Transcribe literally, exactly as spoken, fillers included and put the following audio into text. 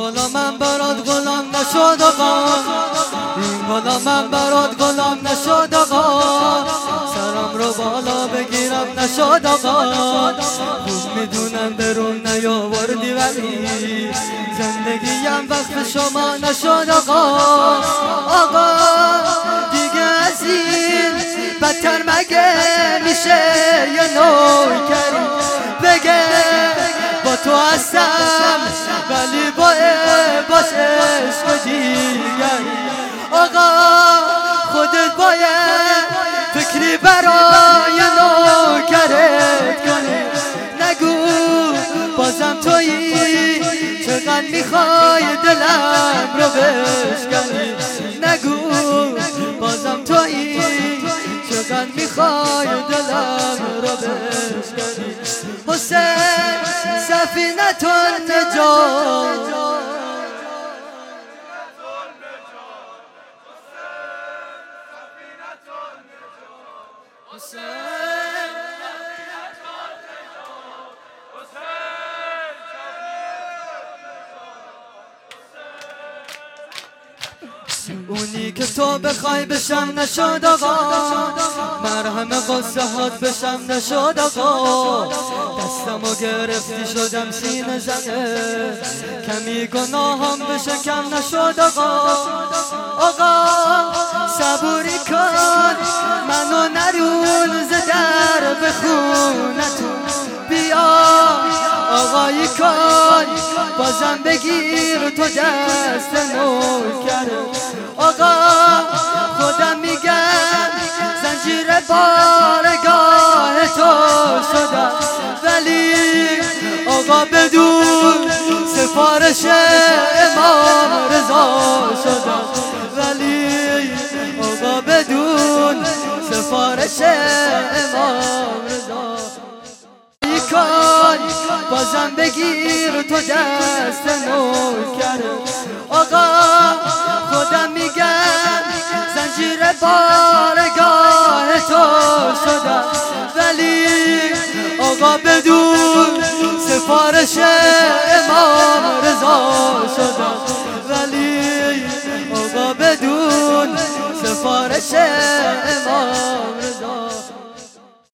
غلامم برات غلام نشد آقا، این غلامم برات غلام نشد آقا، سرم رو بالا بگیرم نشد آقا. خوب میدونم درون نیاوردی ولی زندگیم وقت شما نشد آقا. آقا دیگه از این بدتر مگه میشه یه نوکری بگه با تو هستم ولی با باش عشق دیگری. آقا خودت باید فکری برای نوکرت کنی، نگو بازم تویی چقدر میخوای دلم رو بشکنی، نگو بازم تویی چقدر میخوای دلم رو بشکنی. حسین سفینه‌تون نجات، اونی که تو بخوای بشم نشد آقا، مرهم قصه هات بشم نشد آقا. دستمو گرفتی شدم سینه زنه، کمی گناهم بشکم نشد آقا. آقا صبوری کن منو نرون ز در به خونتون بیا، آقایی کن بازم بگیر تو دست نوکر. آقا خودم میگم زنجیر بارگاه تو شدم، ولی آقا بدون سفارش امام رضا شدم، ولی آقا بدون سفارش امام رضا. بازم بگیر تو دست نوکر. آقا خودم میگم زنجیر بارگاه تو شدم، ولی آقا بدون سفارش امام رضا شدم، ولی آقا بدون سفارش امام رضا.